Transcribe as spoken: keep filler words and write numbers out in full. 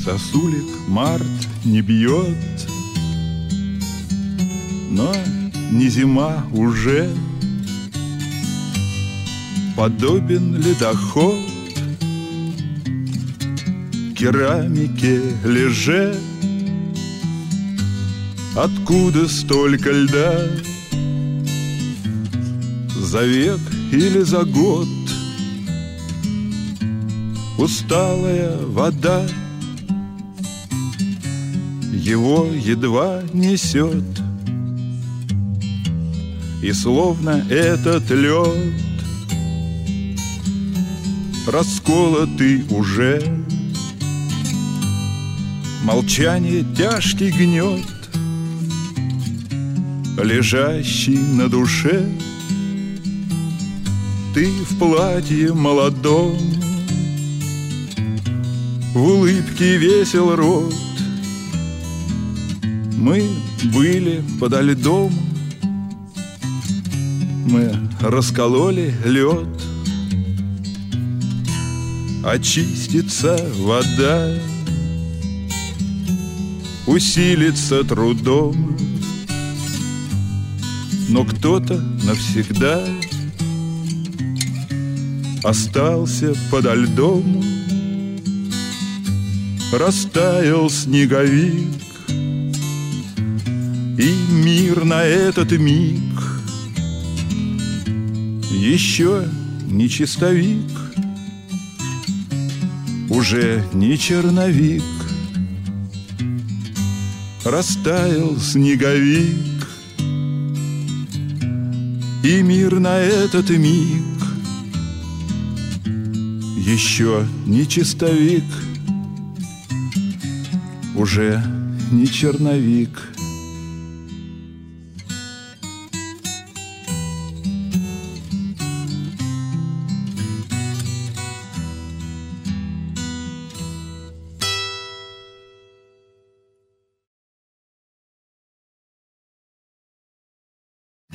сосулек март не бьет, но не зима уже. Подобен ледоход керамике леже. Откуда столько льда? За век или за год? Усталая вода его едва несет, и словно этот лед расколотый уже. Молчание тяжкий гнет, лежащий на душе. Ты в платье молодом, в улыбке весел рот. Мы были подо льдом, мы раскололи лед. Очистится вода, усилится трудом, но кто-то навсегда остался подо льдом. Растаял снеговик, и мир на этот миг еще не чистовик, уже не черновик. Растаял снеговик, и мир на этот миг еще не чистовик, уже не черновик.